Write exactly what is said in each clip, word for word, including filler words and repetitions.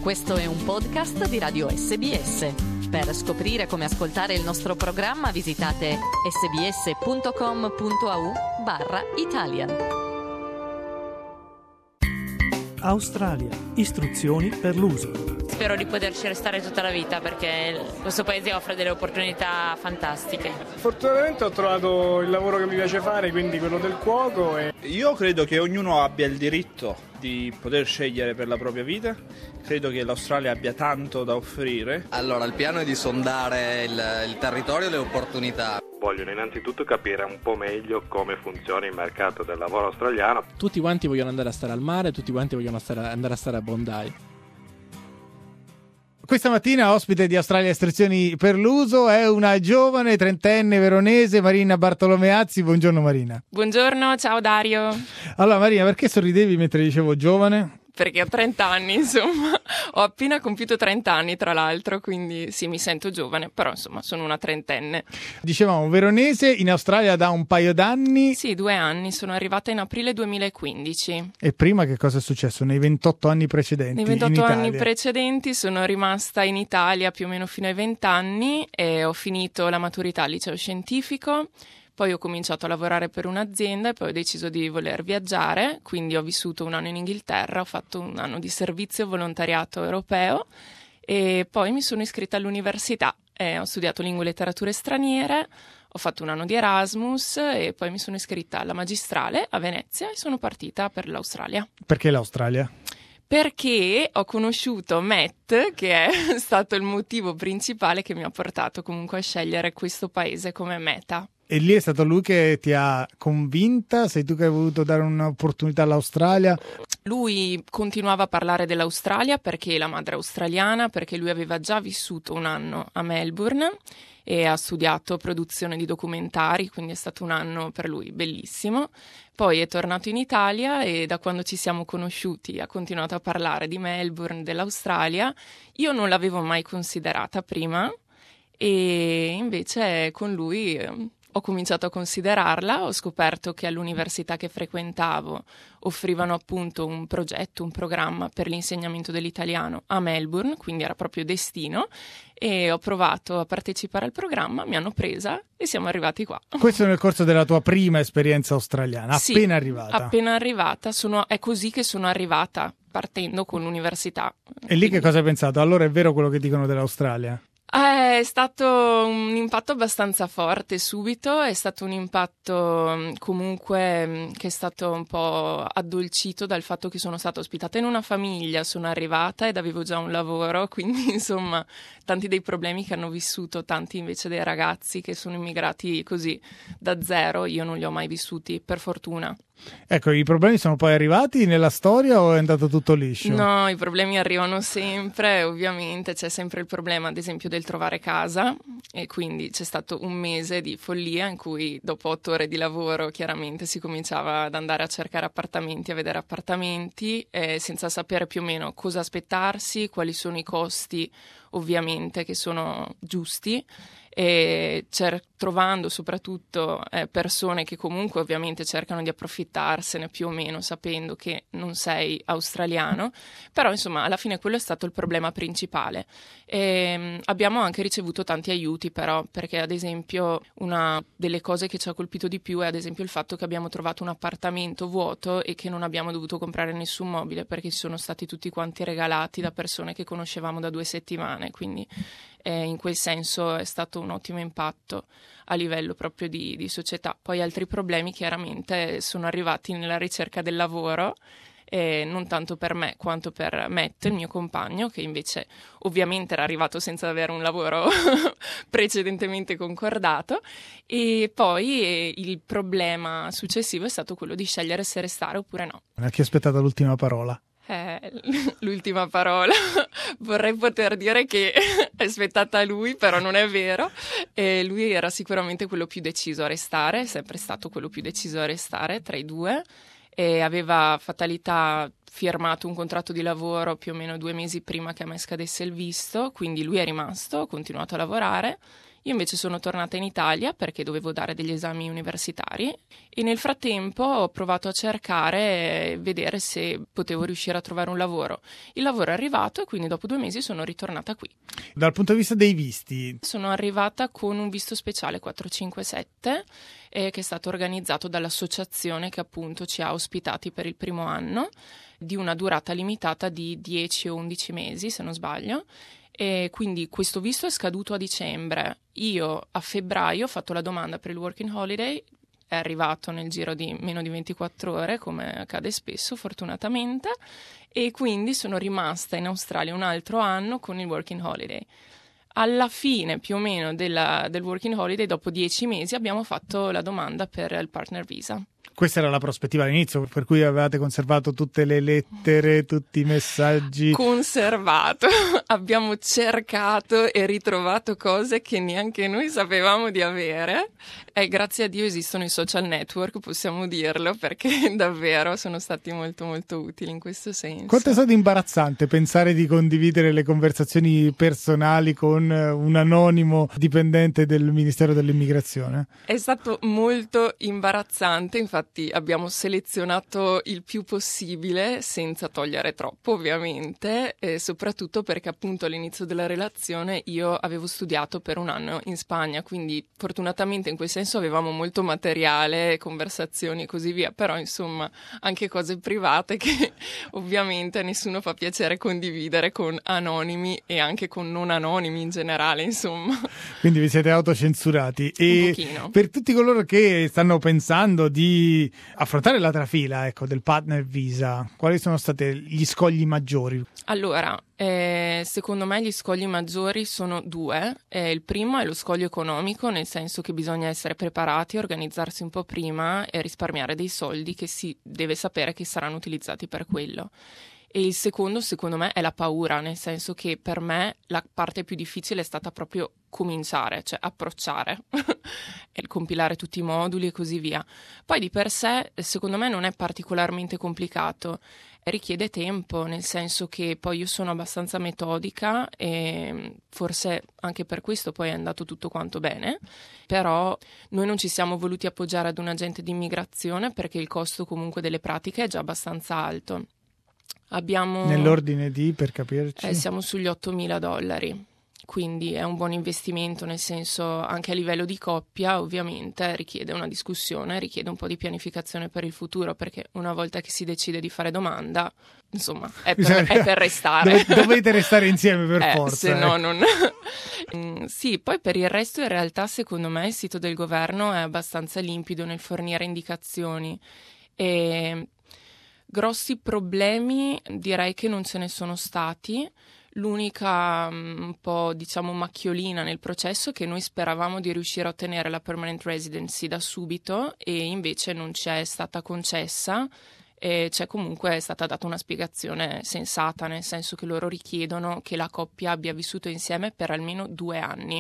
Questo è un podcast di Radio S B S. Per scoprire come ascoltare il nostro programma visitate sbs.com.au barra Italian. Australia. Istruzioni per l'uso. Spero di poterci restare tutta la vita perché questo paese offre delle opportunità fantastiche. Fortunatamente ho trovato il lavoro che mi piace fare, quindi quello del cuoco. E... Io credo che ognuno abbia il diritto di poter scegliere per la propria vita. Credo che l'Australia abbia tanto da offrire. Allora, il piano è di sondare il, il territorio e le opportunità. Vogliono innanzitutto capire un po' meglio come funziona il mercato del lavoro australiano. Tutti quanti vogliono andare a stare al mare, tutti quanti vogliono stare, andare a stare a Bondi. Questa mattina ospite di Australia Istruzioni per l'uso è una giovane trentenne veronese, Marina Bartolomeazzi. Buongiorno Marina. Buongiorno, ciao Dario. Allora Marina, perché sorridevi mentre dicevo giovane? Perché ho trenta anni, insomma, ho appena compiuto trenta anni tra l'altro, quindi sì, mi sento giovane, però insomma sono una trentenne. Dicevamo veronese, in Australia da un paio d'anni. Sì, due anni, sono arrivata in aprile duemilaquindici. E prima che cosa è successo nei ventotto anni precedenti? Nei ventotto anni precedenti sono rimasta in Italia più o meno fino ai venti anni e ho finito la maturità al liceo scientifico. Poi ho cominciato a lavorare per un'azienda e poi ho deciso di voler viaggiare, quindi ho vissuto un anno in Inghilterra, ho fatto un anno di servizio volontariato europeo e poi mi sono iscritta all'università. Eh, ho studiato lingue e letterature straniere, ho fatto un anno di Erasmus e poi mi sono iscritta alla magistrale a Venezia e sono partita per l'Australia. Perché l'Australia? Perché ho conosciuto Matt, che è stato il motivo principale che mi ha portato comunque a scegliere questo paese come meta. E lì è stato lui che ti ha convinta? Sei tu che hai voluto dare un'opportunità all'Australia? Lui continuava a parlare dell'Australia perché la madre è australiana, perché lui aveva già vissuto un anno a Melbourne e ha studiato produzione di documentari, quindi è stato un anno per lui bellissimo. Poi è tornato in Italia e da quando ci siamo conosciuti ha continuato a parlare di Melbourne, dell'Australia. Io non l'avevo mai considerata prima e invece con lui ho cominciato a considerarla, ho scoperto che all'università che frequentavo offrivano appunto un progetto, un programma per l'insegnamento dell'italiano a Melbourne, quindi era proprio destino, e ho provato a partecipare al programma, mi hanno presa e siamo arrivati qua. Questo nel corso della tua prima esperienza australiana, sì, appena arrivata? Appena arrivata, sono, è così che sono arrivata, partendo con l'università. E lì quindi... che cosa hai pensato? Allora è vero quello che dicono dell'Australia? È stato un impatto abbastanza forte subito, è stato un impatto comunque che è stato un po' addolcito dal fatto che sono stata ospitata in una famiglia, sono arrivata ed avevo già un lavoro, quindi insomma tanti dei problemi che hanno vissuto tanti invece dei ragazzi che sono immigrati così da zero, io non li ho mai vissuti, per fortuna. Ecco, i problemi sono poi arrivati nella storia o è andato tutto liscio? No, i problemi arrivano sempre, ovviamente c'è sempre il problema ad esempio del trovare casa e quindi c'è stato un mese di follia in cui dopo otto ore di lavoro chiaramente si cominciava ad andare a cercare appartamenti, a vedere appartamenti eh, senza sapere più o meno cosa aspettarsi, quali sono i costi ovviamente che sono giusti e cer- trovando soprattutto eh, persone che comunque ovviamente cercano di approfittarsene più o meno sapendo che non sei australiano, però insomma alla fine quello è stato il problema principale. E, mh, abbiamo anche ricevuto tanti aiuti però, perché ad esempio una delle cose che ci ha colpito di più è ad esempio il fatto che abbiamo trovato un appartamento vuoto e che non abbiamo dovuto comprare nessun mobile perché ci sono stati tutti quanti regalati da persone che conoscevamo da due settimane, quindi eh, in quel senso è stato un ottimo impatto a livello proprio di, di società. Poi altri problemi chiaramente sono arrivati nella ricerca del lavoro, eh, non tanto per me quanto per Matt, il mio compagno, che invece ovviamente era arrivato senza avere un lavoro precedentemente concordato, e poi eh, il problema successivo è stato quello di scegliere se restare oppure no. A chi ha aspettato l'ultima parola? Eh, l'ultima parola vorrei poter dire che è spettata a lui, però non è vero. E lui era sicuramente quello più deciso a restare, è sempre stato quello più deciso a restare tra i due e aveva fatalità firmato un contratto di lavoro più o meno due mesi prima che a me scadesse il visto, quindi lui è rimasto, ha continuato a lavorare. Io invece sono tornata in Italia perché dovevo dare degli esami universitari e nel frattempo ho provato a cercare e vedere se potevo riuscire a trovare un lavoro. Il lavoro è arrivato e quindi dopo due mesi sono ritornata qui. Dal punto di vista dei visti? Sono arrivata con un visto speciale quattro cinque sette eh, che è stato organizzato dall'associazione che appunto ci ha ospitati per il primo anno, di una durata limitata di dieci o undici mesi se non sbaglio. E quindi questo visto è scaduto a dicembre. Io a febbraio ho fatto la domanda per il Working Holiday, è arrivato nel giro di meno di ventiquattro ore, come accade spesso fortunatamente, e quindi sono rimasta in Australia un altro anno con il Working Holiday. Alla fine più o meno della, del Working Holiday, dopo dieci mesi, abbiamo fatto la domanda per il Partner Visa. Questa era la prospettiva all'inizio, per cui avevate conservato tutte le lettere, tutti i messaggi. Conservato. Abbiamo cercato e ritrovato cose che neanche noi sapevamo di avere. E grazie a Dio esistono i social network, possiamo dirlo, perché davvero sono stati molto molto utili in questo senso. Quanto è stato imbarazzante pensare di condividere le conversazioni personali con un anonimo dipendente del Ministero dell'Immigrazione? È stato molto imbarazzante, infatti abbiamo selezionato il più possibile senza togliere troppo ovviamente, e soprattutto perché appunto all'inizio della relazione io avevo studiato per un anno in Spagna, quindi fortunatamente in quel senso avevamo molto materiale, conversazioni e così via, però insomma anche cose private che ovviamente a nessuno fa piacere condividere con anonimi e anche con non anonimi in generale, insomma. Quindi vi siete autocensurati. E un pochino. Per tutti coloro che stanno pensando di affrontare la trafila, ecco, del Partner Visa, quali sono stati gli scogli maggiori? Allora, eh, secondo me gli scogli maggiori sono due. Eh, il primo è lo scoglio economico, nel senso che bisogna essere preparati, organizzarsi un po' prima e risparmiare dei soldi che si deve sapere che saranno utilizzati per quello. E il secondo, secondo me, è la paura, nel senso che per me la parte più difficile è stata proprio cominciare, cioè approcciare e compilare tutti i moduli e così via. Poi di per sé, secondo me, non è particolarmente complicato, richiede tempo, nel senso che poi io sono abbastanza metodica e forse anche per questo poi è andato tutto quanto bene, però noi non ci siamo voluti appoggiare ad un agente di immigrazione perché il costo comunque delle pratiche è già abbastanza alto. Abbiamo, nell'ordine di, per capirci? Eh, siamo sugli ottomila dollari, quindi è un buon investimento, nel senso anche a livello di coppia ovviamente richiede una discussione, richiede un po' di pianificazione per il futuro, perché una volta che si decide di fare domanda, insomma, è per, è per restare. Dov- dovete restare insieme per eh, forza. Se no eh. non... mm, sì, poi per il resto in realtà secondo me il sito del governo è abbastanza limpido nel fornire indicazioni e... Grossi problemi direi che non ce ne sono stati. L'unica um, un po' diciamo macchiolina nel processo è che noi speravamo di riuscire a ottenere la permanent residency da subito e invece non ci è stata concessa e c'è comunque stata data una spiegazione sensata, nel senso che loro richiedono che la coppia abbia vissuto insieme per almeno due anni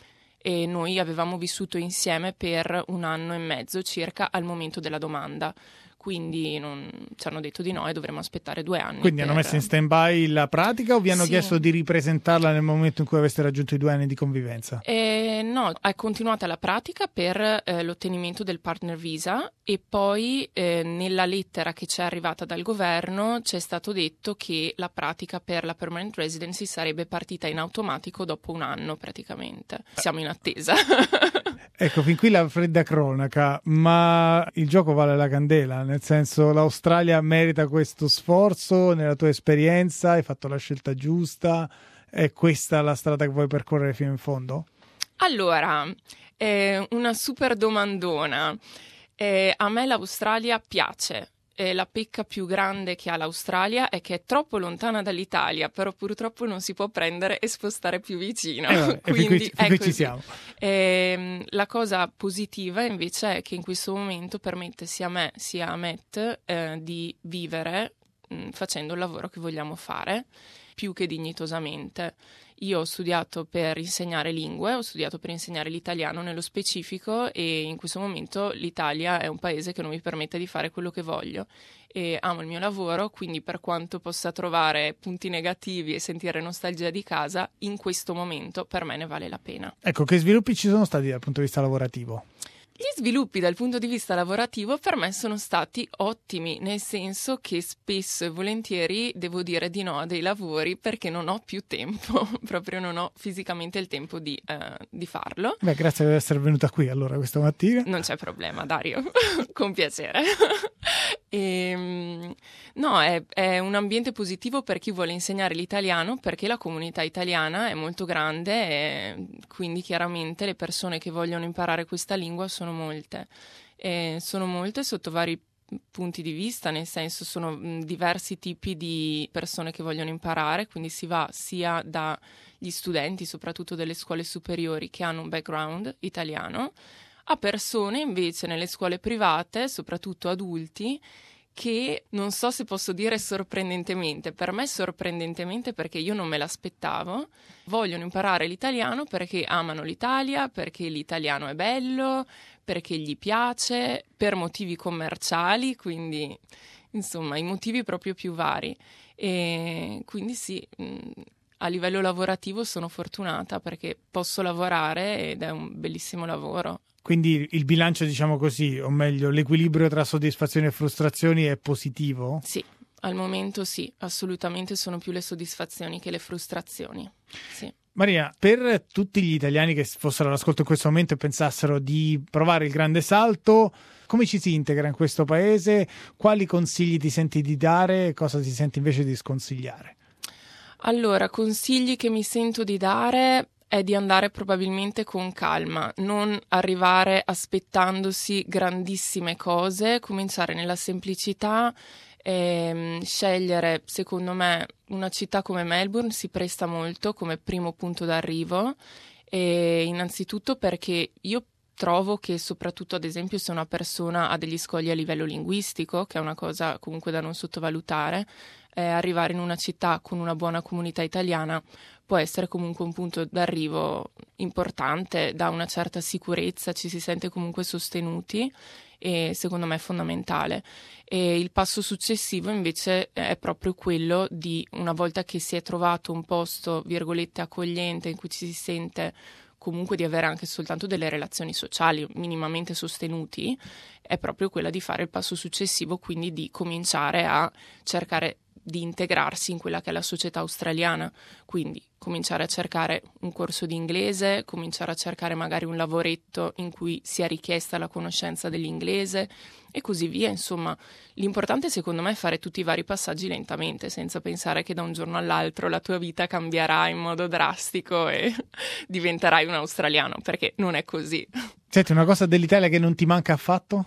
e noi avevamo vissuto insieme per un anno e mezzo circa al momento della domanda. Quindi non, ci hanno detto di no e dovremo aspettare due anni. Quindi per... hanno messo in stand-by la pratica o vi hanno sì. chiesto di ripresentarla nel momento in cui aveste raggiunto i due anni di convivenza? Eh, no, è continuata la pratica per eh, l'ottenimento del Partner Visa e poi eh, nella lettera che ci è arrivata dal governo c'è stato detto che la pratica per la Permanent Residency sarebbe partita in automatico dopo un anno praticamente. Siamo in attesa. Ecco, fin qui la fredda cronaca, ma il gioco vale la candela, nel senso l'Australia merita questo sforzo, nella tua esperienza hai fatto la scelta giusta, è questa la strada che vuoi percorrere fino in fondo? Allora, eh, una super domandona, eh, a me l'Australia piace. E la pecca più grande che ha l'Australia è che è troppo lontana dall'Italia, però purtroppo non si può prendere e spostare più vicino. Eh vabbè, Quindi e qui, è qui così. ci siamo. E, la cosa positiva invece è che in questo momento permette sia a me sia a Matt eh, di vivere mh, facendo il lavoro che vogliamo fare, più che dignitosamente. Io ho studiato per insegnare lingue, ho studiato per insegnare l'italiano nello specifico, e in questo momento l'Italia è un paese che non mi permette di fare quello che voglio, e amo il mio lavoro, quindi per quanto possa trovare punti negativi e sentire nostalgia di casa, in questo momento per me ne vale la pena. Ecco, che sviluppi ci sono stati dal punto di vista lavorativo? Gli sviluppi dal punto di vista lavorativo per me sono stati ottimi, nel senso che spesso e volentieri devo dire di no a dei lavori perché non ho più tempo, proprio non ho fisicamente il tempo di, eh, di farlo. Beh, grazie per essere venuta qui allora questa mattina. Non c'è problema, Dario, con piacere. E, no, è, è un ambiente positivo per chi vuole insegnare l'italiano, perché la comunità italiana è molto grande e quindi chiaramente le persone che vogliono imparare questa lingua sono molte. E sono molte sotto vari punti di vista, nel senso sono mh, diversi tipi di persone che vogliono imparare, quindi si va sia dagli studenti, soprattutto delle scuole superiori, che hanno un background italiano, a persone invece nelle scuole private, soprattutto adulti, che non so se posso dire sorprendentemente, per me sorprendentemente perché io non me l'aspettavo, vogliono imparare l'italiano perché amano l'Italia, perché l'italiano è bello, perché gli piace, per motivi commerciali, quindi insomma i motivi proprio più vari. E quindi sì, a livello lavorativo sono fortunata perché posso lavorare ed è un bellissimo lavoro. Quindi il bilancio, diciamo così, o meglio, l'equilibrio tra soddisfazioni e frustrazioni è positivo? Sì, al momento sì, assolutamente sono più le soddisfazioni che le frustrazioni. Sì. Maria, per tutti gli italiani che fossero all'ascolto in questo momento e pensassero di provare il grande salto, come ci si integra in questo paese? Quali consigli ti senti di dare e cosa ti senti invece di sconsigliare? Allora, consigli che mi sento di dare è di andare probabilmente con calma, non arrivare aspettandosi grandissime cose, cominciare nella semplicità, e scegliere, secondo me, una città come Melbourne si presta molto come primo punto d'arrivo, e innanzitutto perché io trovo che soprattutto, ad esempio, se una persona ha degli scogli a livello linguistico, che è una cosa comunque da non sottovalutare, eh, arrivare in una città con una buona comunità italiana può essere comunque un punto d'arrivo importante, dà una certa sicurezza, ci si sente comunque sostenuti e secondo me è fondamentale. E il passo successivo invece è proprio quello di, una volta che si è trovato un posto, virgolette, accogliente in cui ci si sente comunque di avere anche soltanto delle relazioni sociali minimamente sostenuti, è proprio quella di fare il passo successivo, quindi di cominciare a cercare di integrarsi in quella che è la società australiana, quindi cominciare a cercare un corso di inglese, cominciare a cercare magari un lavoretto in cui sia richiesta la conoscenza dell'inglese e così via. Insomma, l'importante secondo me è fare tutti i vari passaggi lentamente, senza pensare che da un giorno all'altro la tua vita cambierà in modo drastico e diventerai un australiano, perché non è così. Senti, una cosa dell'Italia che non ti manca affatto?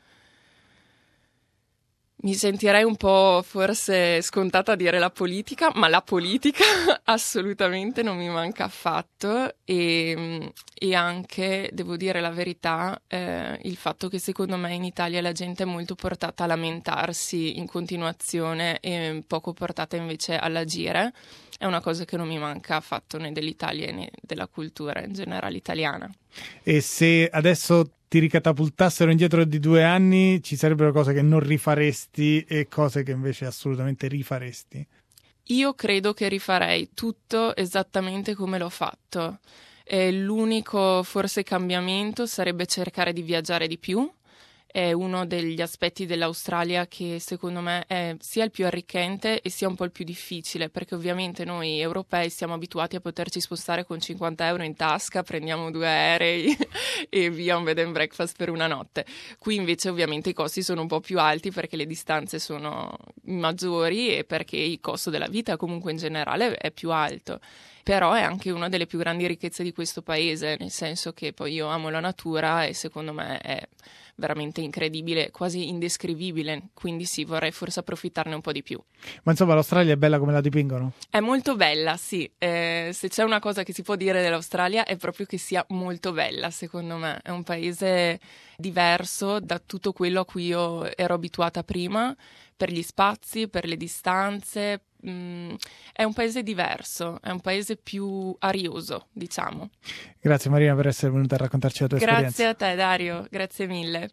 Mi sentirei un po' forse scontata a dire la politica, ma la politica assolutamente non mi manca affatto e, e anche, devo dire la verità, eh, il fatto che secondo me in Italia la gente è molto portata a lamentarsi in continuazione e poco portata invece all'agire, è una cosa che non mi manca affatto né dell'Italia né della cultura in generale italiana. E se adesso ti ricatapultassero indietro di due anni, ci sarebbero cose che non rifaresti e cose che invece assolutamente rifaresti? Io credo che rifarei tutto esattamente come l'ho fatto. E l'unico forse cambiamento sarebbe cercare di viaggiare di più. È uno degli aspetti dell'Australia che secondo me è sia il più arricchente e sia un po' il più difficile, perché ovviamente noi europei siamo abituati a poterci spostare con cinquanta euro in tasca, prendiamo due aerei e via un bed and breakfast per una notte. Qui invece ovviamente i costi sono un po' più alti perché le distanze sono maggiori e perché il costo della vita comunque in generale è più alto. Però è anche una delle più grandi ricchezze di questo paese, nel senso che poi io amo la natura e secondo me è veramente incredibile, quasi indescrivibile, quindi sì, vorrei forse approfittarne un po' di più. Ma insomma l'Australia è bella come la dipingono? È molto bella, sì. Eh, se c'è una cosa che si può dire dell'Australia è proprio che sia molto bella, secondo me. È un paese diverso da tutto quello a cui io ero abituata prima, per gli spazi, per le distanze. Mm, è un paese diverso, è un paese più arioso, diciamo. Grazie Marina per essere venuta a raccontarci la tua Grazie esperienza. a te Dario, grazie mille.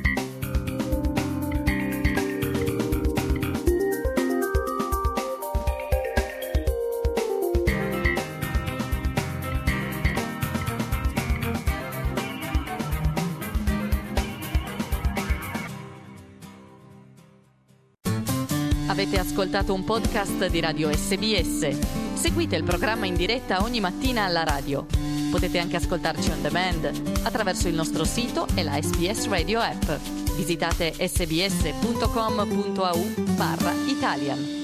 Avete ascoltato un podcast di Radio S B S. Seguite il programma in diretta ogni mattina alla radio. Potete anche ascoltarci on demand attraverso il nostro sito e la S B S Radio app. Visitate sbs punto com punto a u barra Italian.